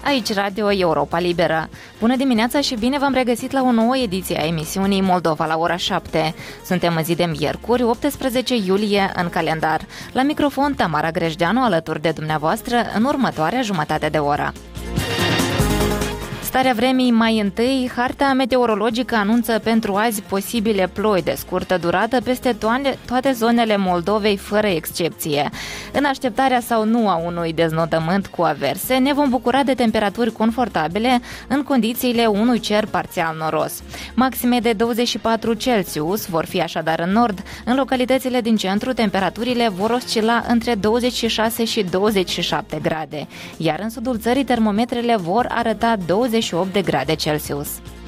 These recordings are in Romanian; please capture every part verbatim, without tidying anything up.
Aici Radio Europa Liberă. Bună dimineața și bine v-am regăsit la o nouă ediție a emisiunii Moldova la ora șapte. Suntem în zi de miercuri, optsprezece iulie în calendar. La microfon Tamara Grejdeanu alături de dumneavoastră în următoarea jumătate de oră. Starea vremii mai întâi, harta meteorologică anunță pentru azi posibile ploi de scurtă durată peste toane, toate zonele Moldovei, fără excepție. În așteptarea sau nu a unui deznodământ cu averse, ne vom bucura de temperaturi confortabile în condițiile unui cer parțial noros. Maxime de douăzeci și patru Celsius vor fi așadar în nord. În localitățile din centru, temperaturile vor oscila între douăzeci și șase și douăzeci și șapte grade, iar în sudul țării termometrele vor arăta douăzeci și opt de grade Celsius.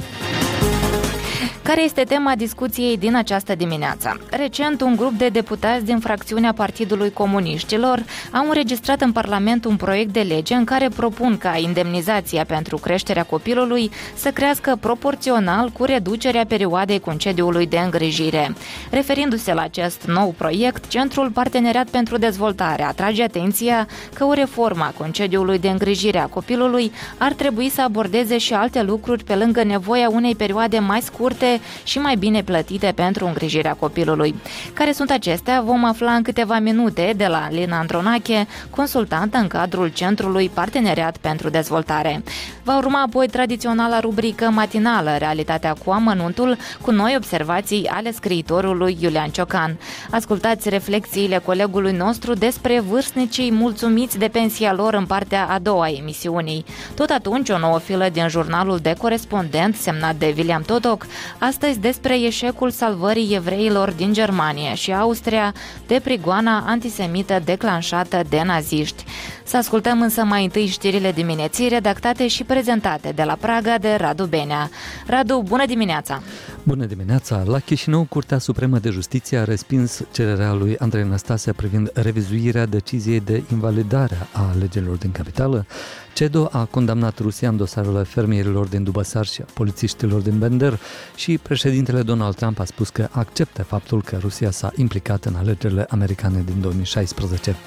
Care este tema discuției din această dimineață? Recent, un grup de deputați din fracțiunea Partidului Comuniștilor au înregistrat în Parlament un proiect de lege în care propun ca indemnizația pentru creșterea copilului să crească proporțional cu reducerea perioadei concediului de îngrijire. Referindu-se la acest nou proiect, Centrul Parteneriat pentru Dezvoltare atrage atenția că o reformă a concediului de îngrijire a copilului ar trebui să abordeze și alte lucruri pe lângă nevoia unei perioade mai scurte și mai bine plătite pentru îngrijirea copilului. Care sunt acestea vom afla în câteva minute de la Lina Andronache, consultantă în cadrul Centrului Parteneriat pentru Dezvoltare. Va urma apoi tradiționala rubrică matinală, Realitatea cu amănuntul, cu noi observații ale scriitorului Iulian Ciocan. Ascultați reflexiile colegului nostru despre vârstnicii mulțumiți de pensia lor în partea a doua a emisiunii. Tot atunci, o nouă filă din jurnalul de corespondent, semnat de William Totoc, astăzi despre eșecul salvării evreilor din Germania și Austria de prigoana antisemită declanșată de naziști. Să ascultăm însă mai întâi știrile dimineții redactate și prezentate de la Praga de Radu Benea. Radu, bună dimineața! Bună dimineața! La Chișinău, Curtea Supremă de Justiție a respins cererea lui Andrei Năstase privind revizuirea deciziei de invalidare a alegerilor din capitală. CEDO a condamnat Rusia în dosarele fermierilor din Dubăsar și a polițiștilor din Bender și președintele Donald Trump a spus că acceptă faptul că Rusia s-a implicat în alegerile americane din două mii șaisprezece.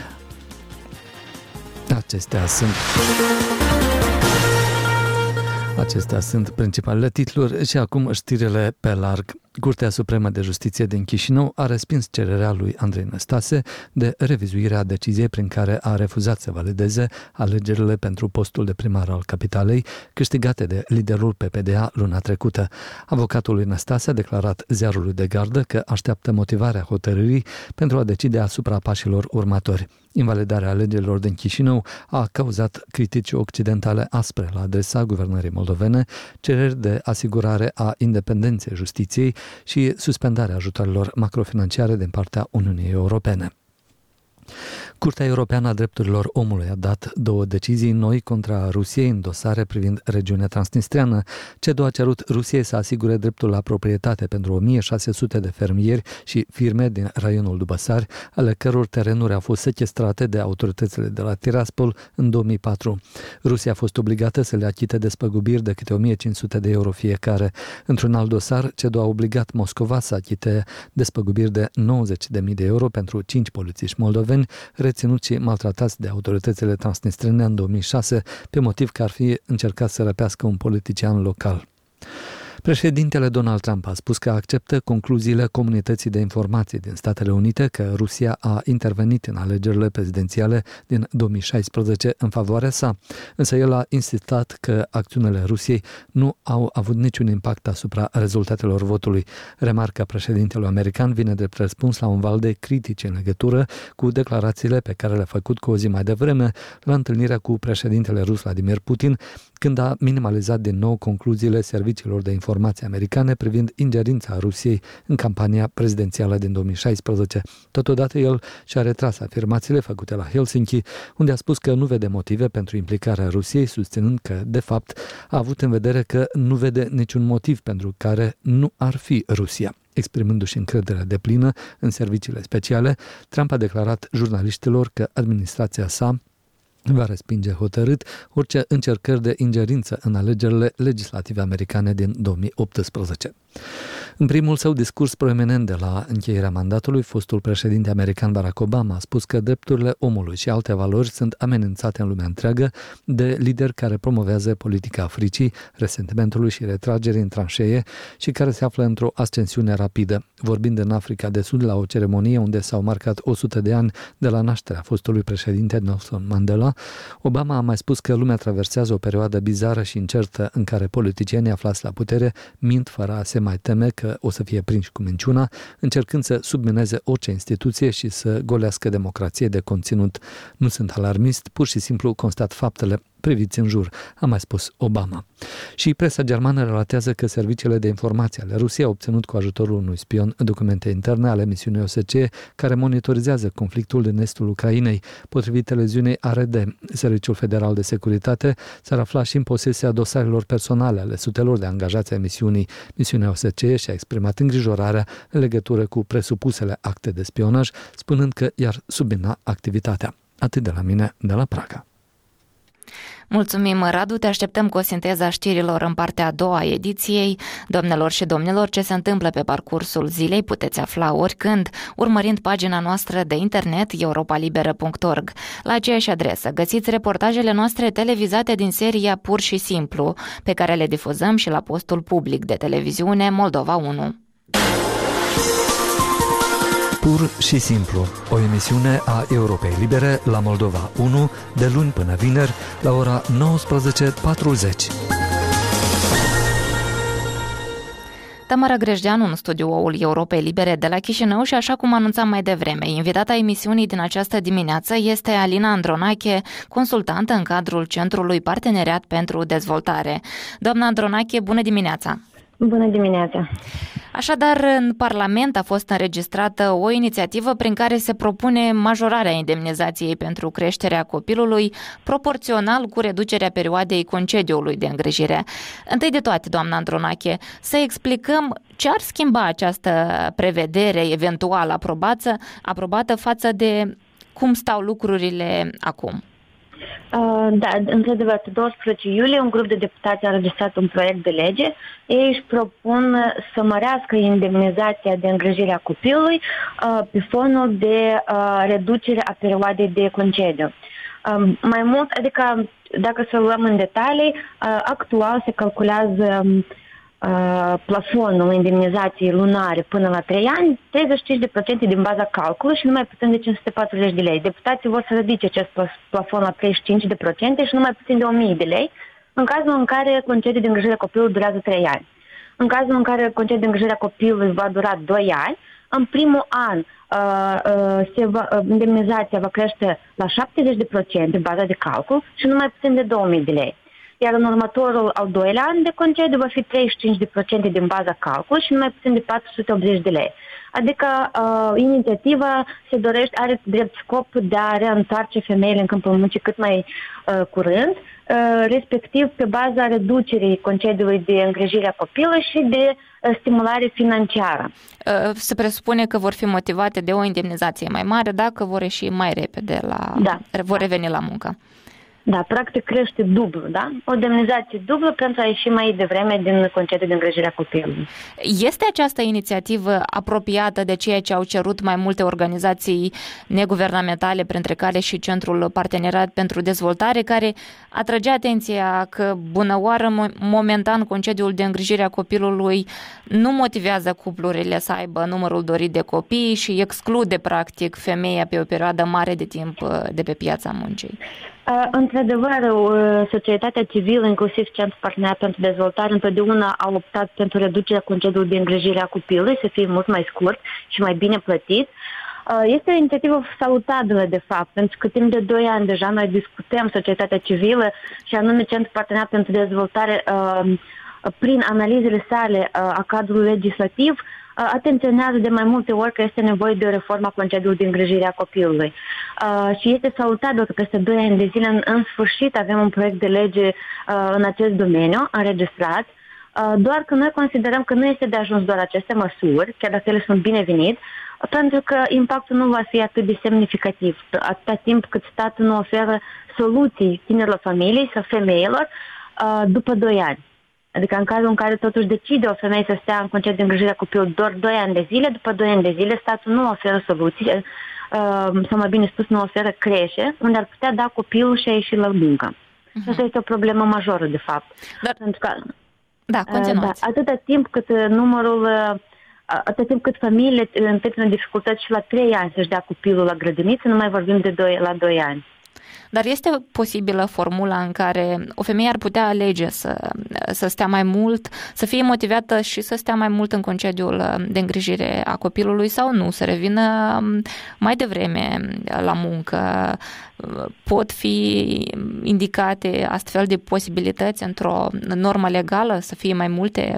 Acestea sunt... Acestea sunt principalele titluri și acum știrile pe larg. Curtea Supremă de Justiție din Chișinău a respins cererea lui Andrei Năstase de revizuire a deciziei prin care a refuzat să valideze alegerile pentru postul de primar al capitalei, câștigate de liderul P P D A luna trecută. Avocatul lui Năstase a declarat ziarului de gardă că așteaptă motivarea hotărârii pentru a decide asupra pașilor următori. Invalidarea alegerilor din Chișinău a cauzat critici occidentale aspre la adresa guvernării moldovene, cereri de asigurare a independenței justiției și suspendarea ajutoarelor macrofinanciare din partea Uniunii Europene. Curtea Europeană a Drepturilor Omului a dat două decizii noi contra Rusiei în dosare privind regiunea transnistreană. CEDO a cerut Rusiei să asigure dreptul la proprietate pentru o mie șase sute de fermieri și firme din raionul Dubăsari, ale căror terenuri au fost sechestrate de autoritățile de la Tiraspol în două mii patru. Rusia a fost obligată să le achite despăgubiri de câte o mie cinci sute de euro fiecare. Într-un alt dosar, CEDO a obligat Moscova să achite despăgubiri de nouăzeci de mii de euro pentru cinci polițiști moldoveni reținuți și maltratați de autoritățile transnistrene în două mii șase, pe motiv că ar fi încercat să răpească un politician local. Președintele Donald Trump a spus că acceptă concluziile Comunității de Informații din Statele Unite că Rusia a intervenit în alegerile prezidențiale din două mii șaisprezece în favoarea sa, însă el a insistat că acțiunile Rusiei nu au avut niciun impact asupra rezultatelor votului. Remarca președintelui american vine drept răspuns la un val de critici în legătură cu declarațiile pe care le-a făcut cu o zi mai devreme la întâlnirea cu președintele rus Vladimir Putin, când a minimalizat din nou concluziile serviciilor de informații americane privind ingerința Rusiei în campania prezidențială din două mii șaisprezece. Totodată el și-a retras afirmațiile făcute la Helsinki, unde a spus că nu vede motive pentru implicarea Rusiei, susținând că, de fapt, a avut în vedere că nu vede niciun motiv pentru care nu ar fi Rusia. Exprimându-și încrederea deplină în serviciile speciale, Trump a declarat jurnaliștilor că administrația sa va respinge hotărât orice încercări de ingerință în alegerile legislative americane din două mii optsprezece. În primul său discurs proeminent de la încheierea mandatului, fostul președinte american Barack Obama a spus că drepturile omului și alte valori sunt amenințate în lumea întreagă de lideri care promovează politica fricii, resentimentului și retragerii în tranșee și care se află într-o ascensiune rapidă. Vorbind în Africa de Sud la o ceremonie unde s-au marcat o sută de ani de la nașterea fostului președinte Nelson Mandela, Obama a mai spus că lumea traversează o perioadă bizară și incertă în care politicienii aflați la putere mint fără a se mai teme că o să fie prinși cu minciuna, încercând să submineze orice instituție și să golească democrație de conținut. Nu sunt alarmist, pur și simplu constat faptele. Priviți în jur, a mai spus Obama. Și presa germană relatează că serviciile de informație ale Rusiei au obținut cu ajutorul unui spion documente interne ale misiunii O S C E care monitorizează conflictul din estul Ucrainei. Potrivit televiziunii A R D, Serviciul Federal de Securitate s-ar afla și în posesia dosarelor personale ale sutelor de angajați ai misiunii. Misiunea O S C E și-a exprimat îngrijorarea în legătură cu presupusele acte de spionaj, spunând că i-ar submina activitatea. Atât de la mine, de la Praga. Mulțumim, Radu, te așteptăm cu o sinteză a știrilor în partea a doua a ediției. Doamnelor și domnilor, ce se întâmplă pe parcursul zilei puteți afla oricând, urmărind pagina noastră de internet europa liberă punct org. La aceeași adresă găsiți reportajele noastre televizate din seria Pur și Simplu, pe care le difuzăm și la postul public de televiziune Moldova unu. Pur și Simplu, o emisiune a Europei Libere la Moldova unu, de luni până vineri, la ora nouăsprezece patruzeci. Tamara Grejdeanu în studioul Europei Libere de la Chișinău și, așa cum anunțam mai devreme, invitata emisiunii din această dimineață este Alina Andronache, consultantă în cadrul Centrului Parteneriat pentru Dezvoltare. Doamna Andronache, bună dimineața! Bună dimineața! Așadar, în Parlament a fost înregistrată o inițiativă prin care se propune majorarea indemnizației pentru creșterea copilului, proporțional cu reducerea perioadei concediului de îngrijire. Întâi de toate, doamna Andronache, să explicăm ce ar schimba această prevedere eventual aprobată, aprobată față de cum stau lucrurile acum. Uh, da, într-adevăr, pe douăsprezece iulie un grup de deputați a înregistrat un proiect de lege. Ei își propun să mărească indemnizația de îngrijire a copilului uh, pe fonul de uh, reducere a perioadei de concediu. Uh, mai mult, adică dacă să luăm în detalii, uh, actual se calculează uh, plafonul indemnizației lunare până la trei ani, treizeci și cinci la sută din baza calculului și nu mai puțin de cinci sute patruzeci de lei. Deputații vor să ridice acest plafon la treizeci și cinci la sută și nu mai puțin de o mie de lei, în cazul în care concediul de îngrijire a copilului durează trei ani. În cazul în care concediul de îngrijire a copilului va dura doi ani, în primul an uh, uh, se va, uh, indemnizația va crește la șaptezeci la sută de baza de calcul și nu mai puțin de două mii de lei. Iar în următorul al doilea an de concediu va fi treizeci și cinci la sută din baza calcul și nu mai puțin de patru sute optzeci de lei. Adică uh, inițiativa se dorește, are drept scop de a reîntoarce femeile în câmpul muncii cât mai uh, curând, uh, respectiv pe baza reducerii concediului de îngrijire a copilului și de uh, stimulare financiară. Uh, se presupune că vor fi motivate de o indemnizație mai mare dacă vor ieși mai repede la... Da. vor reveni la muncă. Da, practic crește dublu, da? O indemnizație dublă pentru a ieși mai devreme din concediu de îngrijire a copilului. Este această inițiativă apropiată de ceea ce au cerut mai multe organizații neguvernamentale, printre care și Centrul Parteneriat pentru Dezvoltare, care atrage atenția că, bunăoară, momentan concediul de îngrijire a copilului nu motivează cuplurile să aibă numărul dorit de copii și exclude, practic, femeia pe o perioadă mare de timp de pe piața muncii? Într-adevăr, societatea civilă, inclusiv Centrul Parteneriat pentru Dezvoltare, întotdeauna a optat pentru reducerea concediului de îngrijire a copilului, să fie mult mai scurt și mai bine plătit. Este o inițiativă salutabilă, de fapt, pentru că timp de doi ani deja noi discutăm societatea civilă și anume Centrul Parteneriat pentru Dezvoltare, prin analizele sale a cadrului legislativ, atenționează de mai multe ori că este nevoie de o reformă a concediului de îngrijire a copilului. Uh, și este salutabil că peste doi ani de zile, în, în sfârșit, avem un proiect de lege uh, în acest domeniu, înregistrat, uh, doar că noi considerăm că nu este de ajuns doar aceste măsuri, chiar dacă ele sunt binevenite, pentru că impactul nu va fi atât de semnificativ, atâta timp cât statul nu oferă soluții tinerilor familii sau femeilor uh, după doi ani. Adică în cazul în care totuși decide o femeie să stea în concediu de îngrijire a copilului doar doi ani de zile, după doi ani de zile statul nu oferă soluții, sau mai bine spus, nu oferă creșe, unde ar putea da copilul și a ieși la muncă. Uh-huh. Asta este o problemă majoră, de fapt. Dar... Pentru că, da, continuați. Da, atâta timp cât numărul, atâta timp cât familiile întâmpină dificultăți și la trei ani să-și dea copilul la grădiniță, nu mai vorbim de doi, la doi ani. Dar este posibilă formula în care o femeie ar putea alege să, să stea mai mult, să fie motivată și să stea mai mult în concediul de îngrijire a copilului sau nu, să revină mai devreme la muncă? Pot fi indicate astfel de posibilități într-o normă legală, să fie mai multe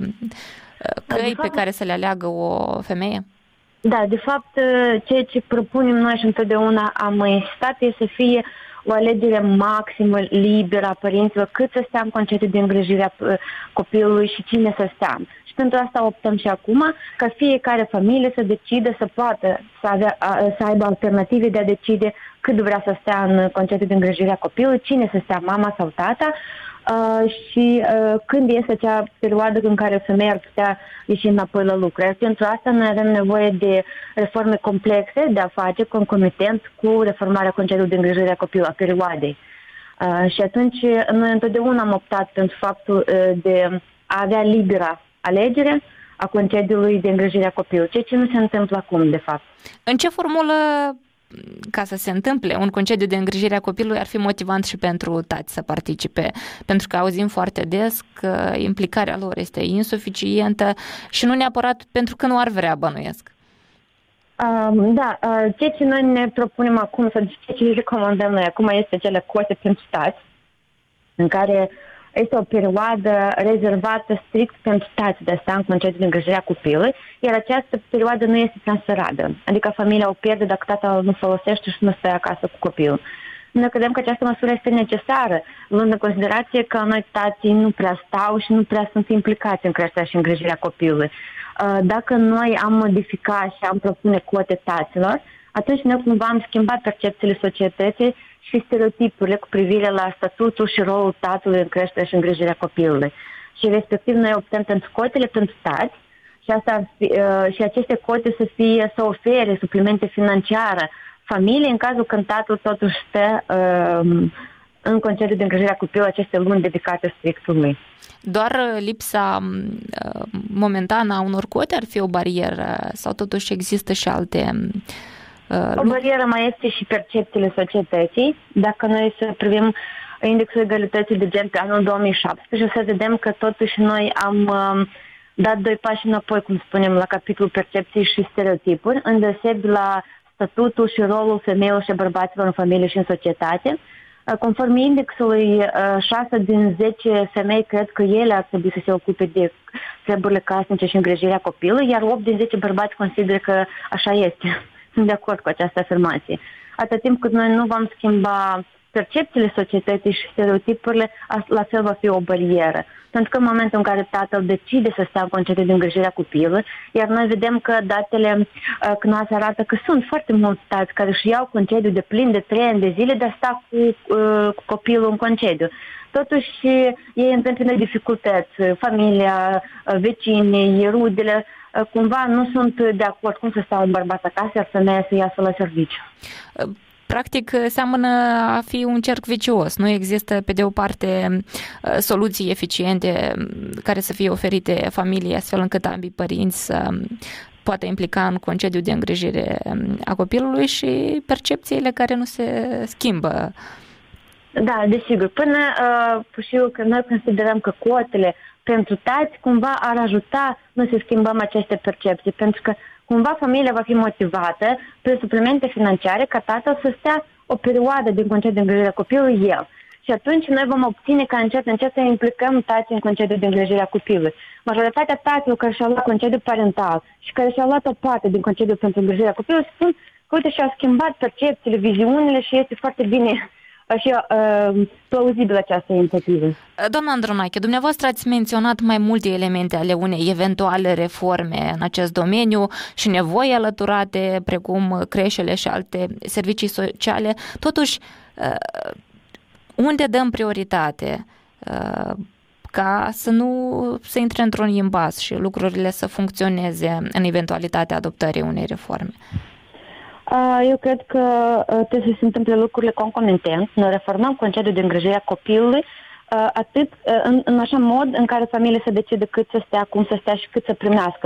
căi pe care să le aleagă o femeie? Da, de fapt, ceea ce propunem noi și întotdeauna am insistat e să fie o alegere maximă, liberă a părinților, cât să stea în concediu de îngrijire a copilului și cine să stea. Și pentru asta optăm și acum, ca fiecare familie să decide, să poată să, avea, să aibă alternative de a decide cât vrea să stea în concediu de îngrijire a copilului, cine să stea, mama sau tata, Uh, și uh, când este acea perioadă în care femeia ar putea ieși înapoi la lucru. Iar pentru asta noi avem nevoie de reforme complexe de a face concomitent cu reformarea concediului de îngrijire a copilului, a perioadei. Uh, și atunci noi întotdeauna am optat pentru faptul uh, de a avea libera alegere a concediului de îngrijire a copilului, ceea ce nu se întâmplă acum, de fapt. În ce formulă, ca să se întâmple un concediu de îngrijire a copilului, ar fi motivant și pentru tați să participe? Pentru că auzim foarte des că implicarea lor este insuficientă și nu neapărat pentru că nu ar vrea, bănuiesc. Uh, da, uh, ceea ce noi ne propunem acum, sau ceea ce recomandăm noi acum este cele cote pentru tați, în care este o perioadă rezervată strict pentru tați de a sta în concediu de îngrijire a copilului, iar această perioadă nu este transferabilă. Adică familia o pierde dacă tatăl nu folosește și nu stă acasă cu copilul. Noi credem că această măsură este necesară, luând în considerație că noi tații nu prea stau și nu prea sunt implicați în creșterea și îngrijirea copilului. Dacă noi am modificat și am propune cote taților, atunci noi cumva am schimbat percepțiile societății și stereotipurile cu privire la statutul și rolul tatălui în creșterea și îngrijirea copilului. Și respectiv noi optăm pentru cotele pentru tați și, asta ar fi, uh, și aceste cote să fie, să ofere suplimente financiare familiei în cazul când tatăl totuși stă uh, în concediu de îngrijire a copilului aceste luni dedicate strictului. Doar lipsa uh, momentană a unor cote ar fi o barieră sau totuși există și alte... O barieră mai este și percepțiile societății. Dacă noi să privim indexul egalității de gen pe anul două mii șaptesprezece, o să vedem că totuși noi am uh, dat doi pași înapoi, cum spunem, la capitolul percepții și stereotipuri, îndeosebi la statutul și rolul femeilor și bărbaților în familie și în societate. Uh, conform indexului, uh, șase din zece femei cred că ele ar trebui să se ocupe de treburile casnice și îngrijirea copilului, iar opt din zece bărbați consideră că așa este. Sunt de acord cu această afirmație. Atât timp cât noi nu vom schimba percepțiile societății și stereotipurile, la fel va fi o barieră. Pentru că în momentul în care tatăl decide să stea în concediu de îngrijire a copilului, iar noi vedem că datele uh, C N A S arată că sunt foarte mulți tați care își iau concediu de plin de trei ani de zile de a sta cu, uh, cu copilul în concediu. Totuși ei întâmpină dificultăți, familia, vecinii, rudele, cumva nu sunt de acord cum să stau un bărbat acasă, iar femeia să iasă la serviciu. Practic, seamănă a fi un cerc vicios. Nu există, pe de o parte, soluții eficiente care să fie oferite familiei, astfel încât ambii părinți să poate implica în concediu de îngrijire a copilului și percepțiile care nu se schimbă. Da, desigur. Până uh, și eu, că noi considerăm că cotele pentru tați cumva ar ajuta noi să schimbăm aceste percepții, pentru că cumva familia va fi motivată prin suplimente financiare ca tatăl să stea o perioadă din concediu de îngrijire a copilului el. Și atunci noi vom obține ca încet, încet să implicăm tații în concediu de îngrijire a copilului. Majoritatea taților care și-au luat concediu parental și care și-au luat o parte din concediu pentru îngrijirea copilului spun că uite și-au schimbat percepțiile, viziunile și este foarte bine și uh, plauzibil această inițiativă. Doamna Andronache, dumneavoastră ați menționat mai multe elemente ale unei eventuale reforme în acest domeniu și nevoi alăturate, precum creșele și alte servicii sociale. Totuși, uh, unde dăm prioritate? Uh, ca să nu se intre într-un imbas și lucrurile să funcționeze în eventualitatea adoptării unei reforme? Eu cred că trebuie să se întâmple lucrurile concomitent. Noi reformăm concediul de îngrijire a copilului atât în, în așa mod în care familia să decide cât să stea, cum să stea și cât să primească,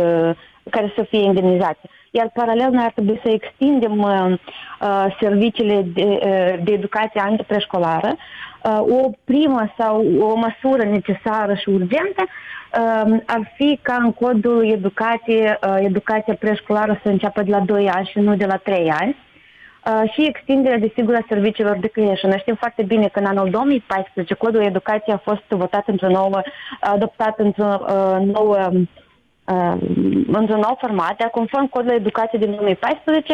care să fie indemnizație. Iar paralel noi ar trebui să extindem uh, serviciile de, uh, de educație antipreșcolară. Uh, o primă sau o măsură necesară și urgentă uh, ar fi ca în codul educație, uh, educația preșcolară să înceapă de la doi ani și nu de la trei ani. Uh, și extinderea, desigur, a serviciilor de creșă. Noi știm foarte bine că în anul două mii paisprezece codul educației a fost votat într-o nouă, adoptat într-o uh, nouă Uh, într-un nou format, iar conform codului educației din două mii paisprezece,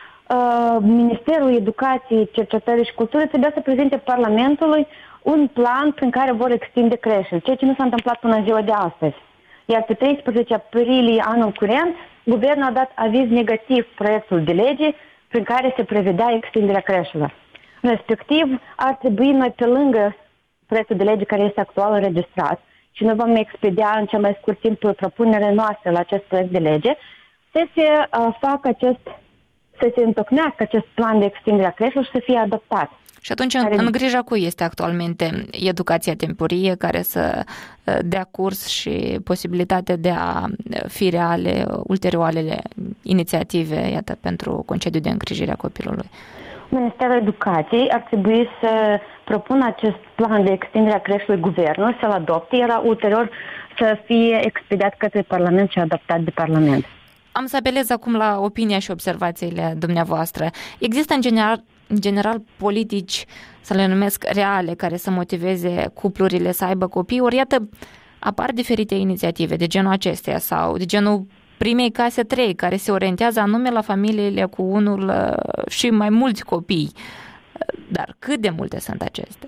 uh, Ministerul Educației, Cercetării și Culturii trebuia să prezinte Parlamentului un plan prin care vor extinde creșele, ceea ce nu s-a întâmplat până în ziua de astăzi. Iar pe treisprezece aprilie anul curent, Guvernul a dat aviz negativ proiectul de lege prin care se prevedea extinderea creșelor. Respectiv, ar trebui noi, pe lângă proiectul de lege care este actual înregistrat, și noi vom expedia în cel mai scurt timp propunerea noastră la acest proiect de lege, să se uh, facă acest, să se întocmească acest plan de extindere a creșelor și să fie adoptat. Și atunci, care... în grija cui este actualmente educația timpurie care să dea curs și posibilitatea de a fi reale ulterioarele inițiative, iată, pentru concediu de îngrijire a copilului? Ministerul Educației ar trebui să propună acest plan de extindere a creșelor guvernului, să-l adopte, iar ulterior să fie expediat către Parlament și adoptat de Parlament. Am să apelez acum la opinia și observațiile dumneavoastră. Există în general, în general politici, să le numesc reale, care să motiveze cuplurile să aibă copii, ori iată, apar diferite inițiative de genul acesteia sau de genul primei case trei, care se orientează anume la familiile cu unul și mai mulți copii. Dar cât de multe sunt acestea?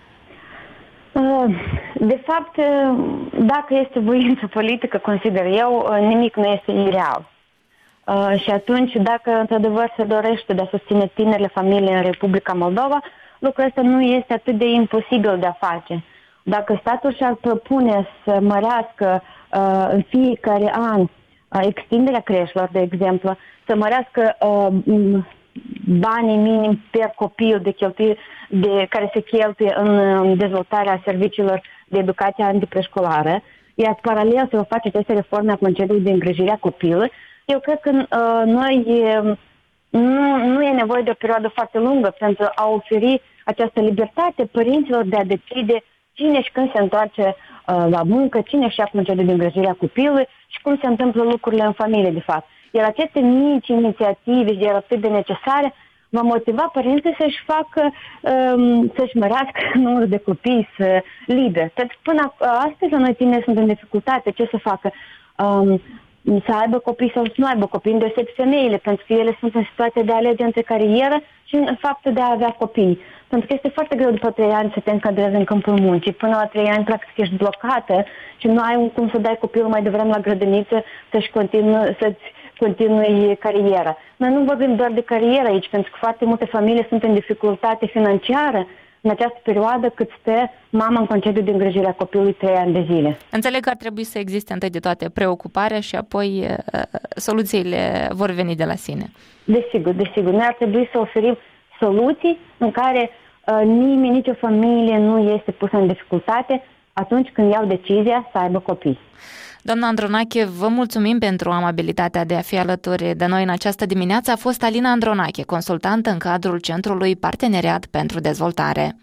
De fapt, dacă este voință politică, consider eu, nimic nu este ireal. Și atunci, dacă într-adevăr se dorește de a susține tinerile familii în Republica Moldova, lucrul ăsta nu este atât de imposibil de a face. Dacă statul și-ar propune să mărească în fiecare an extinderea creșelor, de exemplu, să mărească uh, banii minim per copil de cheltuie, de, care se cheltuie în dezvoltarea serviciilor de educație antipreșcolară, iar paralel se va face aceste reforme a concediului de îngrijire a copilului, eu cred că uh, noi uh, nu, nu e nevoie de o perioadă foarte lungă pentru a oferi această libertate părinților de a decide cine și când se întoarce uh, la muncă, cine și ia concediul de îngrijire a copilului și cum se întâmplă lucrurile în familie, de fapt. Iar aceste mici inițiative, iar atât de necesare, va motiva părinții să-și facă, um, să-și mărească numărul de copii să liber. Pentru că până astăzi la noi tineri sunt în dificultate. Ce să facă? Um, să aibă copii sau să nu aibă copii, îndeosebi femeile, pentru că ele sunt în situația de a alege între carieră și în faptul de a avea copii. Pentru că este foarte greu după trei ani să te încadrezi în câmpul muncii. Până la trei ani, practic, ești blocată și nu ai cum să dai copilul mai devreme la grădiniță să-și continue, să-ți continui cariera. Noi nu vorbim doar de carieră aici, pentru că foarte multe familii sunt în dificultate financiară în această perioadă cât stă mama în concediu de îngrijire a copilului trei ani de zile. Înțeleg că ar trebui să existe întâi de toate preocuparea și apoi uh, soluțiile vor veni de la sine. Desigur, desigur. Noi ar trebui să oferim soluții în care uh, nimeni, nicio familie nu este pusă în dificultate atunci când iau decizia să aibă copii. Doamna Andronache, vă mulțumim pentru amabilitatea de a fi alături de noi în această dimineață. A fost Alina Andronache, consultantă în cadrul Centrului Parteneriat pentru Dezvoltare.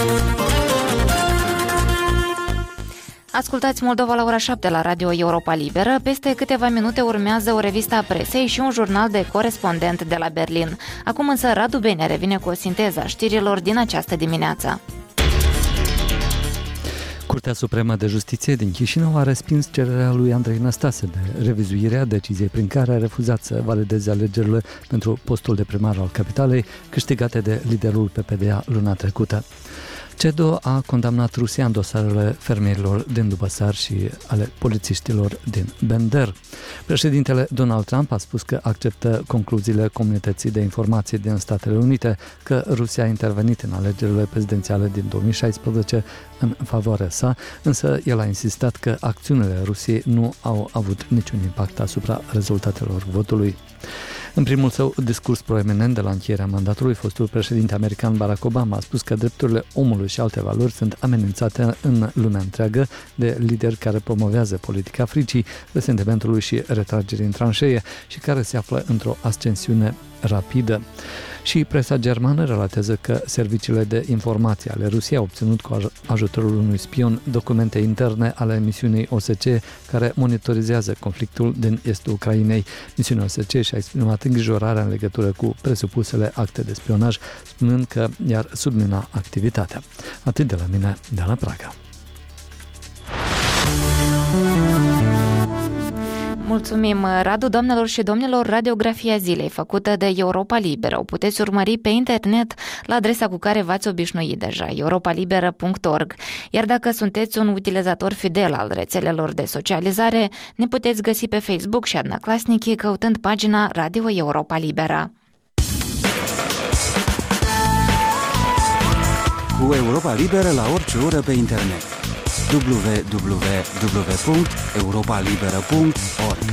Ascultați Moldova la ora șapte la Radio Europa Liberă. Peste câteva minute urmează o revistă a presei și un jurnal de corespondent de la Berlin. Acum însă Radu Bene revine cu o sinteză a știrilor din această dimineață. Curtea Supremă de Justiție din Chișinău a respins cererea lui Andrei Năstase de revizuire a deciziei prin care a refuzat să valideze alegerile pentru postul de primar al capitalei câștigate de liderul P P D A luna trecută. CEDO a condamnat Rusia în dosarele fermierilor din Dubăsar și ale polițiștilor din Bender. Președintele Donald Trump a spus că acceptă concluziile Comunității de Informații din Statele Unite că Rusia a intervenit în alegerile prezidențiale din două mii șaisprezece în favoarea sa, însă el a insistat că acțiunile Rusiei nu au avut niciun impact asupra rezultatelor votului. În primul său discurs proeminent de la încheierea mandatului, fostul președinte american Barack Obama a spus că drepturile omului și alte valori sunt amenințate în lumea întreagă de lideri care promovează politica fricii, resentimentului și retragerii în tranșee și care se află într-o ascensiune rapidă. Și presa germană relatează că serviciile de informație ale Rusiei au obținut cu ajutorul unui spion documente interne ale misiunii O S C E care monitorizează conflictul din estul Ucrainei. Misiunea O S C E și-a exprimat îngrijorarea în legătură cu presupusele acte de spionaj, spunând că i-ar submina activitatea. Atât de la mine, de la Praga. Mulțumim, Radu. Doamnelor și domnilor, radiografia zilei făcută de Europa Liberă o puteți urmări pe internet la adresa cu care v-ați obișnuit deja, europa liberă punct org. Iar dacă sunteți un utilizator fidel al rețelelor de socializare, ne puteți găsi pe Facebook și Adnaclasnici căutând pagina Radio Europa Liberă. Cu Europa Liberă la orice oră pe internet. w w w punct europa liberă punct org.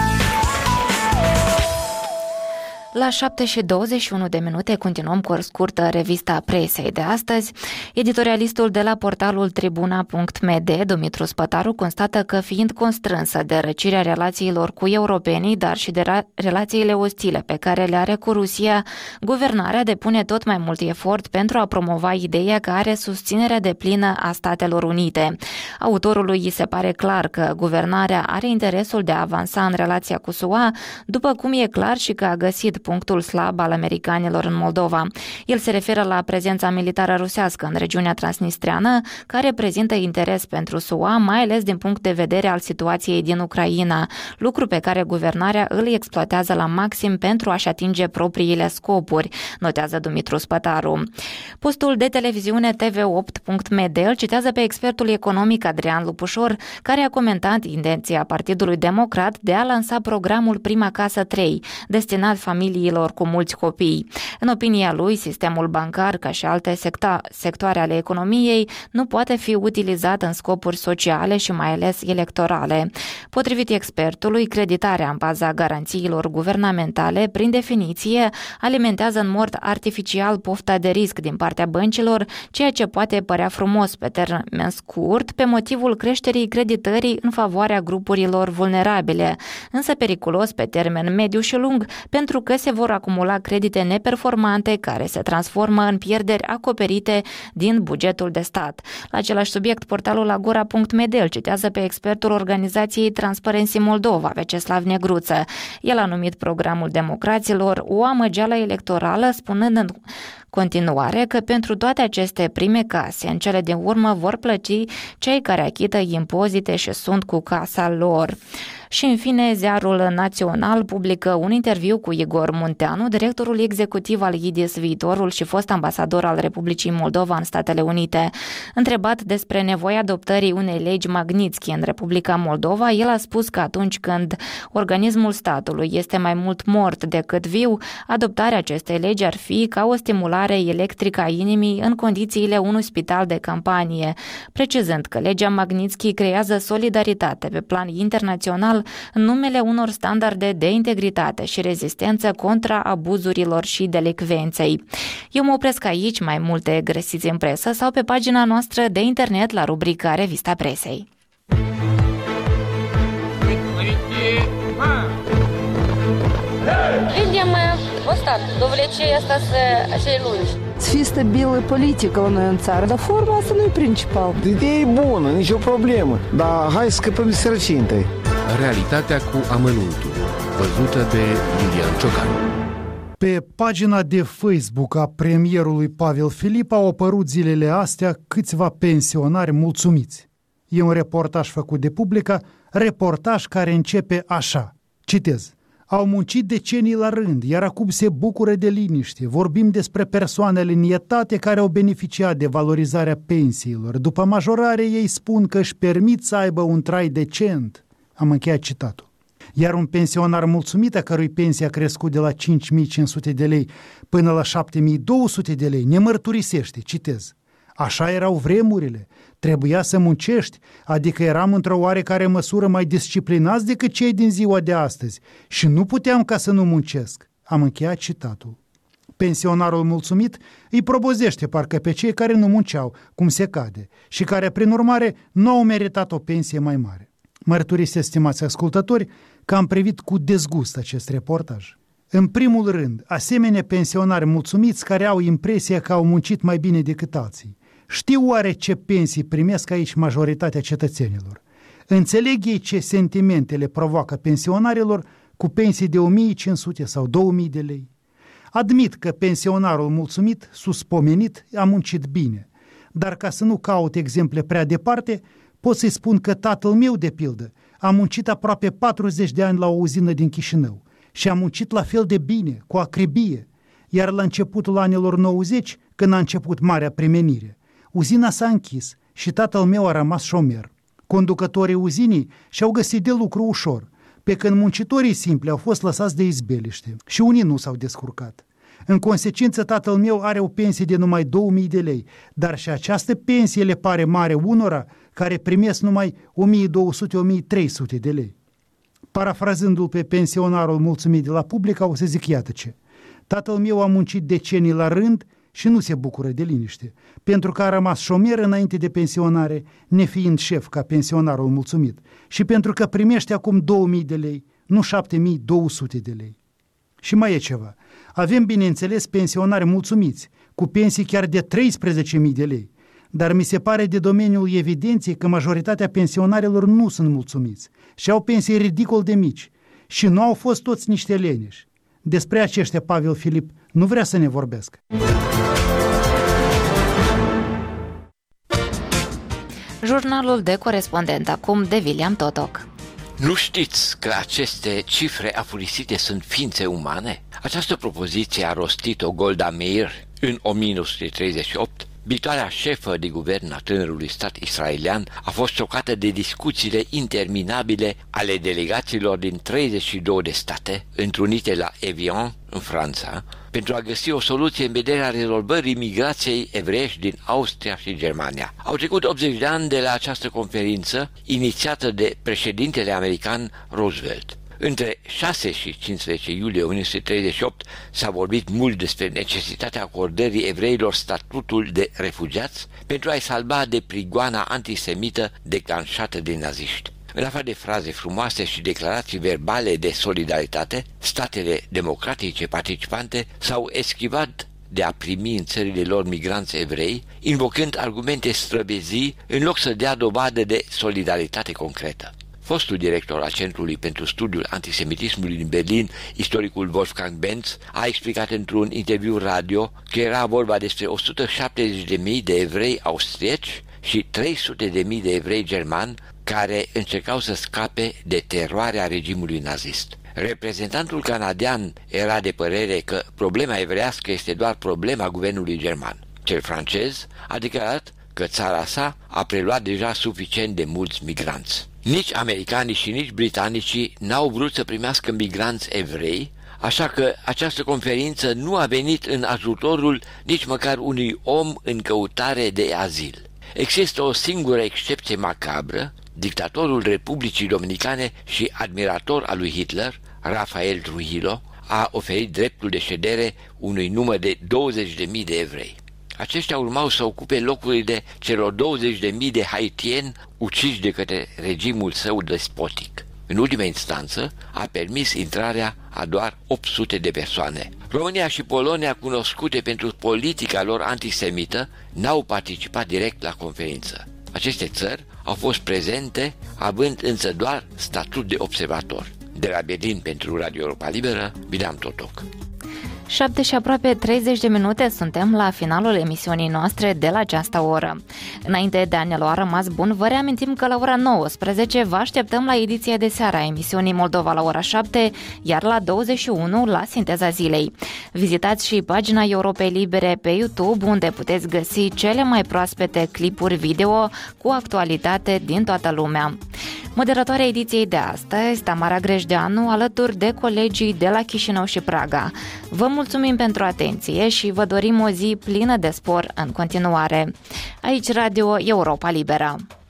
La șapte și douăzeci și unu de minute continuăm cu o scurtă revista presei de astăzi. Editorialistul de la portalul tribuna punct m d, Dumitru Spătaru, constată că fiind constrânsă de răcirea relațiilor cu europenii, dar și de relațiile ostile pe care le are cu Rusia, guvernarea depune tot mai mult efort pentru a promova ideea că are susținerea deplină a Statelor Unite. Autorului îi se pare clar că guvernarea are interesul de a avansa în relația cu S U A, după cum e clar și că a găsit punctul slab al americanilor în Moldova. El se referă la prezența militară rusească în regiunea transnistreană, care prezintă interes pentru S U A, mai ales din punct de vedere al situației din Ucraina, lucru pe care guvernarea îl exploatează la maxim pentru a-și atinge propriile scopuri, notează Dumitru Spătaru. Postul de televiziune T V opt punct m d îl citează pe expertul economic Adrian Lupușor, care a comentat intenția Partidului Democrat de a lansa programul Prima Casă trei, destinat familiei cu mulți copii. În opinia lui, sistemul bancar, ca și alte secta- sectoare ale economiei, nu poate fi utilizat în scopuri sociale și mai ales electorale. Potrivit expertului, creditarea în baza garanțiilor guvernamentale, prin definiție, alimentează în mod artificial pofta de risc din partea băncilor, ceea ce poate părea frumos pe termen scurt, pe motivul creșterii creditării în favoarea grupurilor vulnerabile, însă periculos pe termen mediu și lung, pentru că se vor acumula credite neperformante care se transformă în pierderi acoperite din bugetul de stat. La același subiect, portalul agora punct m d îl citează pe expertul organizației Transparency Moldova, Veceslav Negruță. El a numit programul democraților o amăgeală electorală, spunând în continuare că pentru toate aceste prime case, în cele din urmă vor plăti cei care achită impozite și sunt cu casa lor. Și în fine, Ziarul Național publică un interviu cu Igor Munteanu, directorul executiv al I D I S Viitorul și fost ambasador al Republicii Moldova în Statele Unite. Întrebat despre nevoia adoptării unei legi Magnitsky în Republica Moldova, el a spus că atunci când organismul statului este mai mult mort decât viu, adoptarea acestei legi ar fi ca o stimulare electrică a inimii în condițiile unui spital de campanie, precizând că legea Magnitsky creează solidaritate pe plan internațional în numele unor standarde de integritate și rezistență contra abuzurilor și delicvenței. Eu mă opresc aici, mai multe găsiți în presă sau pe pagina noastră de internet la rubrica Revista Presei. Видим ăsta, довлече asta acei lungi. Să fie stabilă politică la noi în țară, dar forma asta nu e principal. Ideea e bună, nicio problemă, dar hai să scăpăm de sărăcie întâi. Realitatea cu amănuntul, văzută de Lilian Ciocan. Pe pagina de Facebook a premierului Pavel Filip au apărut zilele astea câțiva pensionari mulțumiți. E un reportaj făcut de Publica, reportaj care începe așa. Citez. Au muncit decenii la rând, iar acum se bucură de liniște. Vorbim despre persoanele în etate care au beneficiat de valorizarea pensiilor. După majorare, ei spun că își permit să aibă un trai decent. Am încheiat citatul. Iar un pensionar mulțumit, a cărui pensie a crescut de la cinci mii cinci sute de lei până la șapte mii două sute de lei, ne mărturisește, citez: așa erau vremurile, trebuia să muncești, adică eram într-o oarecare măsură mai disciplinați decât cei din ziua de astăzi și nu puteam ca să nu muncesc. Am încheiat citatul. Pensionarul mulțumit îi propozește parcă pe cei care nu munceau, cum se cade, și care, prin urmare, nu au meritat o pensie mai mare. Mărturisesc, stimați ascultători, că am privit cu dezgust acest reportaj. În primul rând, asemenea pensionari mulțumiți care au impresia că au muncit mai bine decât alții. Știu oare ce pensii primesc aici majoritatea cetățenilor? Înțeleg ei ce sentimente le provoacă pensionarilor cu pensii de o mie cinci sute sau două mii de lei? Admit că pensionarul mulțumit, suspomenit, a muncit bine, dar ca să nu caut exemple prea departe, pot să-i spun că tatăl meu, de pildă, a muncit aproape patruzeci de ani la o uzină din Chișinău și a muncit la fel de bine, cu acribie, iar la începutul anilor nouăzeci, când a început marea primenire, uzina s-a închis și tatăl meu a rămas șomer. Conducătorii uzinii și-au găsit de lucru ușor, pe când muncitorii simpli au fost lăsați de izbeliște și unii nu s-au descurcat. În consecință, tatăl meu are o pensie de numai două mii de lei, dar și această pensie le pare mare unora care primesc numai o mie două sute - o mie trei sute de lei. Parafrazându-l pe pensionarul mulțumit de la Publica, o să zic iată ce: tatăl meu a muncit decenii la rând și nu se bucură de liniște, pentru că a rămas șomer înainte de pensionare, nefiind șef ca pensionarul mulțumit, și pentru că primește acum două mii de lei, nu șapte mii două sute de lei. Și mai e ceva. Avem, bineînțeles, pensionari mulțumiți, cu pensii chiar de treisprezece mii de lei, dar mi se pare de domeniul evidenței că majoritatea pensionarilor nu sunt mulțumiți și au pensii ridicol de mici și nu au fost toți niște leneși. Despre aceștia Pavel Filip nu vrea să ne vorbească. Jurnalul de corespondent acum de William Totoc. Nu știți că aceste cifre afurisite sunt ființe umane? Această propoziție a rostit-o Golda Meir în o mie nouă sute treizeci și opt. Viitoarea șefă de guvern a tânărului stat israelian a fost șocată de discuțiile interminabile ale delegațiilor din treizeci și două de state, întrunite la Evian, în Franța, pentru a găsi o soluție în vederea rezolvării migrației evreiești din Austria și Germania. Au trecut optzeci de ani de la această conferință, inițiată de președintele american Roosevelt. Între șase și cincisprezece iulie o mie nouă sute treizeci și opt s-a vorbit mult despre necesitatea acordării evreilor statutul de refugiați pentru a-i salva de prigoana antisemită declanșată de naziști. În afară de fraze frumoase și declarații verbale de solidaritate, statele democratice participante s-au eschivat de a primi în țările lor migranți evrei, invocând argumente străbezii în loc să dea dovadă de solidaritate concretă. Fostul director al Centrului pentru Studiul Antisemitismului din Berlin, istoricul Wolfgang Benz, a explicat într-un interviu radio că era vorba despre o sută șaptezeci de mii de evrei austrieci și trei sute de mii de evrei germani care încercau să scape de teroarea regimului nazist. Reprezentantul canadian era de părere că problema evreiască este doar problema guvernului german. Cel francez a declarat că țara sa a preluat deja suficient de mulți migranți. Nici americanii și nici britanicii n-au vrut să primească migranți evrei, așa că această conferință nu a venit în ajutorul nici măcar unui om în căutare de azil. Există o singură excepție macabră: dictatorul Republicii Dominicane și admirator al lui Hitler, Rafael Trujillo, a oferit dreptul de ședere unui număr de douăzeci de mii de evrei. Aceștia urmau să ocupe locurile celor douăzeci de mii de haitieni uciși de către regimul său despotic. În ultima instanță, a permis intrarea a doar opt sute de persoane. România și Polonia, cunoscute pentru politica lor antisemită, n-au participat direct la conferință. Aceste țări au fost prezente, având însă doar statut de observator. De la Berlin pentru Radio Europa Liberă, William Totoc. șapte și aproape treizeci de minute, suntem la finalul emisiunii noastre de la această oră. Înainte de a ne lua rămas bun, vă reamintim că la ora nouăsprezece vă așteptăm la ediția de seară a emisiunii Moldova la ora șapte, iar la douăzeci și unu la Sinteza Zilei. Vizitați și pagina Europei Libere pe YouTube, unde puteți găsi cele mai proaspete clipuri video cu actualitate din toată lumea. Moderatoarea ediției de astăzi, Tamara Grejdeanu, alături de colegii de la Chișinău și Praga. Vă mulțumim pentru atenție și vă dorim o zi plină de spor în continuare. Aici Radio Europa Liberă.